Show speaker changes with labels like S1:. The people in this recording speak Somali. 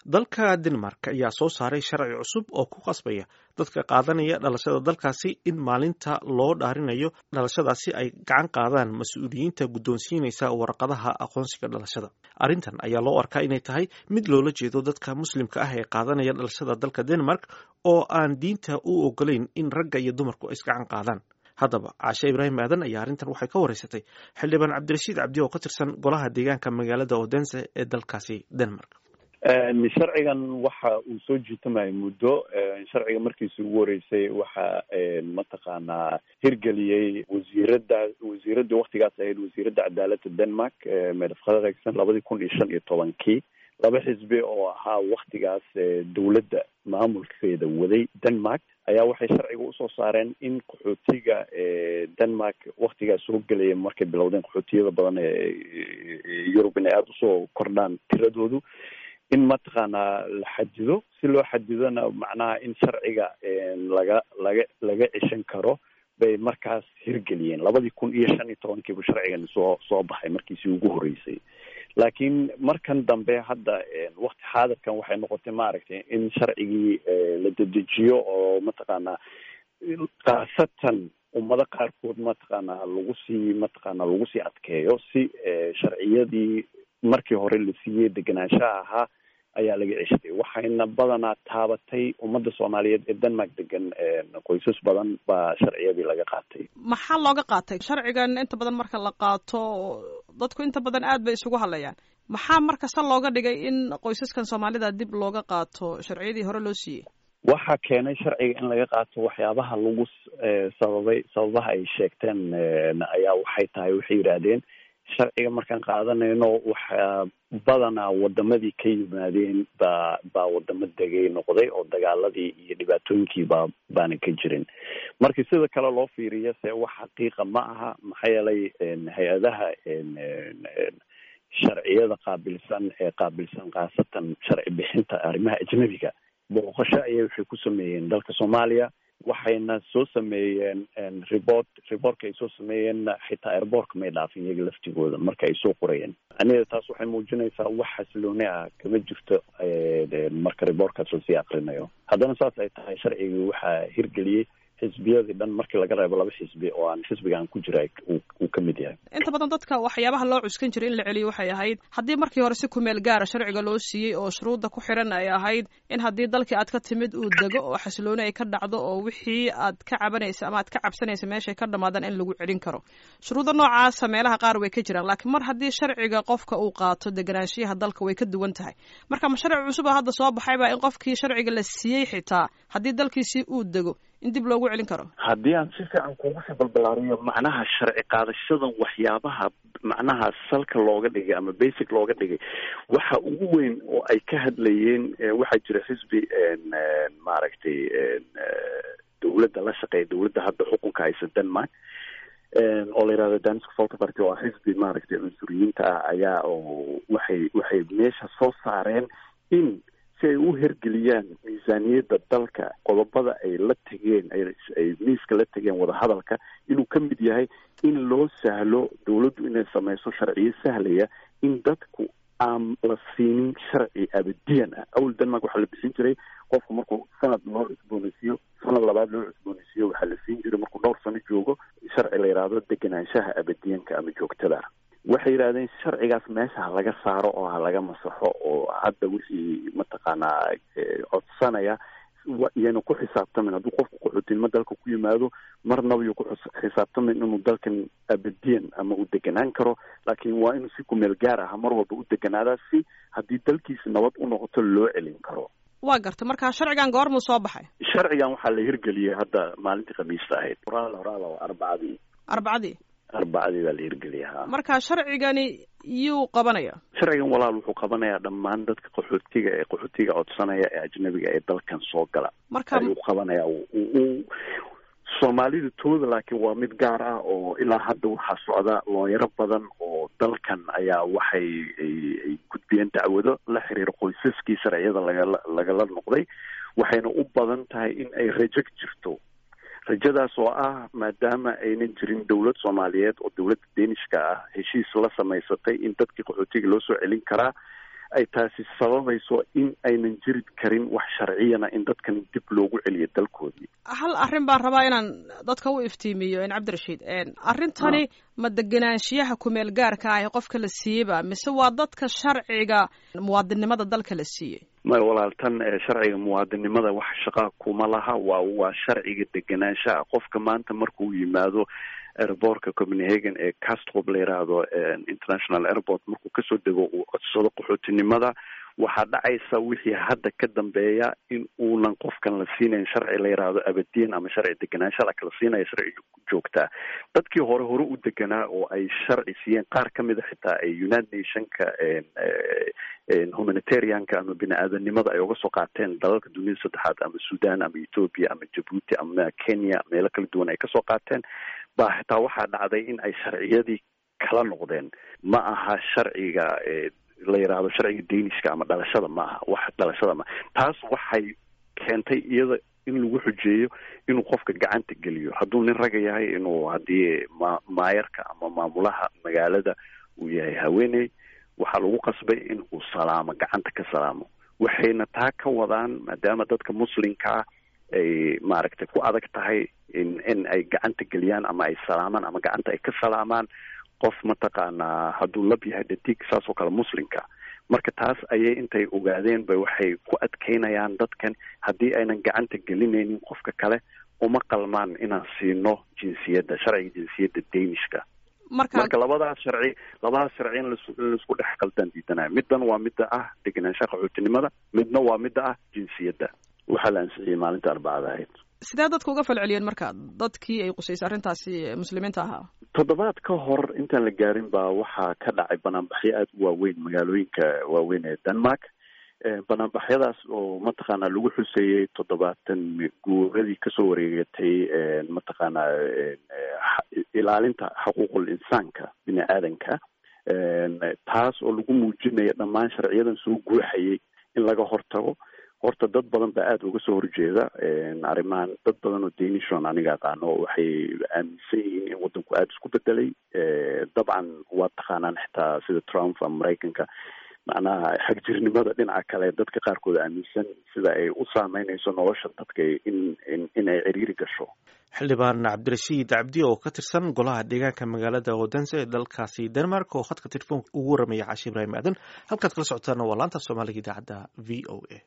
S1: dalka Denmark ayaa soo saaray sharci cusub oo ku qasbaya dadka qaadanaya dhalashada dalkaasi in maalinta loo dhaarinayo dhalashadaasi ay gacan qaadaan mas-uuliyiinta guddoonsiinaysa warqadaha aqoonsiga dhalashada. Arrintan ayaa loo arkaa inay tahay mid loola jeedo dadka muslimka ah ee qaadanaya dhalashada dalka Denmark oo aan diinta u ogolayn in ragga iyo dumarku is gacan qaadaan. Haddaba Caashe Ibraahim Aadan ayaa arrintan waxay ka wareysatay xildhibaan Cabdirashiid Cabdi oo ka tirsan golaha deegaanka magaalada Odense ee dalkaasi Denmark.
S2: sharcigan waxa uu soo jiitamaya muddo. sharciga markiisi ugu horeysay waxa mataqaanaa hirgeliyey wasiiradda waktigaas ahayd wasiiradda cadaaladda Denmark Mette Frederiksen 2015 laba xisbi oo ahaa waktigaas dowladda maamulkeeda waday Denmark ayaa waxay sharciga usoo saareen in qaxootiga Denmark waktigaas soo gelaya markay bilowdeen qaxootiyada badan ee Yurub inay aada usoo kordhaan tiradoodu in mataqaanaa la xadido. si loo xadidona macnaha in sharciga laga ceshan karo bay markaas hirgeliyeen 2015 buu sharcigan soo baxay markiisii ugu horeysay. laakiin markan dambe hadda waqti xaadirkan waxay noqotay maaragtay in sharcigii la dedejiyo oo mataqaanaa khaasatan ummado qaarkood mataqaanaa lagu sii adkeeyo si sharciyadii markii hore la siiyey degenaanshaha ahaa ayaa laga ceshtay. waxayna badanaa taabatay ummadda Soomaaliyeed ee Denmark degan qoysas badan baa sharciyadii laga qaatay.
S3: maxaa looga qaatay sharcigan? inta badan marka la qaato dadku inta badan aad bay isugu hadlayaan. maxaa marka sal looga dhigay in qoysaskan Soomaalida dib looga qaato sharciyadii hore loo siiyey?
S2: waxaa keenay sharciga in laga qaato waxyaabaha lagu sababaha ay sheegteen ayaa waxay tahay waxay yidhaahdeen sharciga markaan qaadanayno waxaa badanaa wadamadii ka yimaadeen baa wadamo degay noqday oo dagaaladii iyo dhibaatooyinkii baana ka jirin. markii sida kale loo fiiriyo se wax xaqiiqa ma aha. maxaa yeelay hay-adaha sharciyada qaabilsan khaasatan sharci bixinta arrimaha ajnabiga booqasho ayay waxay ku sameeyeen dalka Soomaaliya. waxayna soo sameeyeen reportka ay soo sameeyeen xitaa airportka may dhaafin iyaga laftigooda marka ay soo qorayeen. aniga taas waxay muujinaysaa wax xasilooni ah kama jirto marka reportkaas lasii akrinayo. haddana saas ay tahay sharcigii waxaa hirgeliyey xisbiyadii dhan markii laga reebo 2 xisbi oo aan xisbigan ku jira uu ka mid yahay.
S3: inta badan dadka waxyaabaha loo cuskan jiray in la celiyo waxay ahayd haddii markii hore si ku meel gaara sharciga loo siiyey oo shuruudda ku xiran ay ahayd in haddii dalkii aad ka timid uu dego oo xasilooni ay ka dhacdo oo wixii aad ka cabanaysa ama aad ka cabsanaysa meeshay ka dhamaadaan in lagu celin karo. shuruudda noocaasa meelaha qaar way ka jiraan, laakiin mar haddii sharciga qofka uu qaato deganaanshiyaha dalka way ka duwan tahay. marka ma sharci cusub hadda soo baxay baa in qofkii sharciga la siiyey xitaa haddii dalkiisii uu dego in dib loogu celin karo?
S2: haddii aan si fiican kugu sii balbalaariyo macnaha sharci qaadashadan waxyaabaha macnaha salka looga dhigay ama basic looga dhigay waxa ugu weyn oo ay ka hadlayeen waxaa jira xisbi maaragtay dowladda la shaqeeya dowladda hadda xukunka haysa Denmark oo la yidhahdo Dansk Folkeparti oo xisbi maaragtay cunsuriyiinta ah ayaa oo waxay meesha soo saareen in si ay u hirgeliyaan miisaaniyadda dalka qodobada ay la tegeen ay miiska la tegeen wadahadalka inuu ka mid yahay in loo sahlo dowladdu inay samayso sharciyo sahlaya in dadku aan la siinin sharci abadiyan ah. awal Denmark waxaa la bixin jiray qofku markuu sanad loo cusboonaysiiyo sanad labaad loo cusboonaysiiyo waxaa la siin jiray markuu dhowr sano joogo sharci la yidhaahdo degenaanshaha abadiyanka ama joogtada. waxay yidhahdeen sharcigaas meesha ha laga saaro oo ha laga masaxo oo hadda wixii mataqaanaa codsanaya iyana ku xisaabtamin hadduu qofku qaxootinimo dalka ku yimaado marnaba iyo ku xisaabtamin inuu dalkan abadiyan ama u deganaan karo, laakiin waa inuu si ku meel gaar ah mar walba u deganaadaa si haddii dalkiisa nabad u noqoto loo celin karo.
S3: waa garta marka sharcigan goormuu soo baxay?
S2: sharcigan waxaa la hirgeliyey hadda maalintii khamiista ahayd arbacadii
S3: baa la
S2: hirgeliyaa.
S3: marka sharcigani yuu qabanaya?
S2: sharcigan walaal wuxuu qabanayaa dhammaan dadka qaxootiga codsanaya ee ajnabiga ee dalkan soo gala ayuu qabanayaa. Soomaalida tooda laakiin waa mid gaar ah oo ilaa hadda waxaa socda looyaro badan oo dalkan ayaa waxay ay gudbiyeen dacwado la xiriira qoysaskii sharciyada lagala noqday. waxayna u badan tahay in ay rajo jirto. rajadaas oo ah maadaama aynan jirin dowlad Soomaaliyeed oo dowladda Deenishka ah heshiis la samaysatay in dadkii qaxootiga loo soo celin karaa ay taasi sababayso in aynan jiri karin wax sharciyana in dadkan dib loogu celiyo dalkoodii.
S3: hal arrin baan rabaa inaan dadka u iftiimiyo cabdirashiid, arrintani ma degenaanshiyaha kumeel gaarka ah ee qofka la siiyeyba mise waa dadka sharciga muwaadinimada dalka la siiyey?
S2: may walaaltan sharciga muwaadinimada wax shaqa kuma laha, waa sharciga degenaanshaha. qofka maanta markuu yimaado airportka Copenhagen ee Kastrup la yiraahdo international airport, markuu kasoo dego uu codsado qaxootinimada, waxaa dhacaysa wixii hadda ka dambeeya in uunan qofkan la siinayn sharci la yiraahdo abadiin ama sharci degenaansha, la kala siinaya sharci joogtaa. dadkii hore u deganaa oo ay sharci siiyeen, qaar ka mid a xitaa ay United Nationka humanitarianka ama bini-aadanimada ay uga soo qaateen dalalka dunida saddexaad ama Sudan ama Ethiopia ama Djibouti ama Kenya, meelo kala duwan ay kasoo qaateen, baa xitaa waxaa dhacday in ay sharciyadii kala noqdeen. ma aha sharciga la yiraahdo sharciga Danish-ka ama dhalashada, ma aha wax dhalashada ma. taas waxay keentay iyada in lagu xujeeyo inuu qofka gacanta geliyo. hadduu nin raga yahay, inuu haddii maayarka ama maamulaha magaalada uu yahay haweeney, waxaa lagu qasbay in uu salaamo, gacanta ka salaamo. waxayna taa ka wadaan maadaama dadka muslimka ah ay maaragtay ku adag tahay in ay gacanta geliyaan ama ay salaamaan ama gacanta ay ka salaamaan qof mataqaanaa hadduu lab yahay dhadig saas oo kale muslimka. marka taas ayay intay ogaadeen bay waxay ku adkeynayaan dadkan haddii aynan gacanta gelinaynin qofka kale uma qalmaan inaan siino jinsiyadda, sharciga jinsiyadda Danishka. marka labadaas sharci in laisku dhex qaldan diidanayo. middan waa midda ah degenaanshaha qaxootinimada, midna waa midda ah jinsiyadda. waxaa la ansixiyey maalinta Arbacada ahayd.
S3: sidee dadku uga falceliyeen marka dadkii ay qusaysay arrintaasi muslimiinta ahaa?
S2: toddobaad ka hor intaan la gaarin baa waxaa ka dhacay banaanbaxyo aada u waaweyn magaalooyinka waaweyn ee Denmark. banaanbaxyadaas oo mataqaanaa lagu xuseeyey 70 guuradii kasoo wareegatay mataqaanaa ilaalinta xuquuqul insaanka bini-aadanka, taas oo lagu muujinayo dhammaan sharciyadan soo guuxayay in laga hortago. horta dad badan baa aada uga soo horjeeda arrimahan. dad badan oo Danishon aniga aqaano waxay aaminsan yihiin in wadanku aada isku bedelay. dabcan waa taqaanaan xitaa sida Trump ama Maraykanka, macnaha xagjirnimada dhinaca kale dadka qaarkood aaminsan sida ay u saameynayso nolosha dadka in ay ciriiri gasho.
S1: xildhibaan cabdirashiid cabdi oo ka tirsan golaha deegaanka magaalada Odense ee dalkaasi Denmark oo khadka telefoonka ugu waramaya Caashi Ibraahim Aadan. halkaad kala socotaan waa laanta Soomaaliga idaacadda VOA.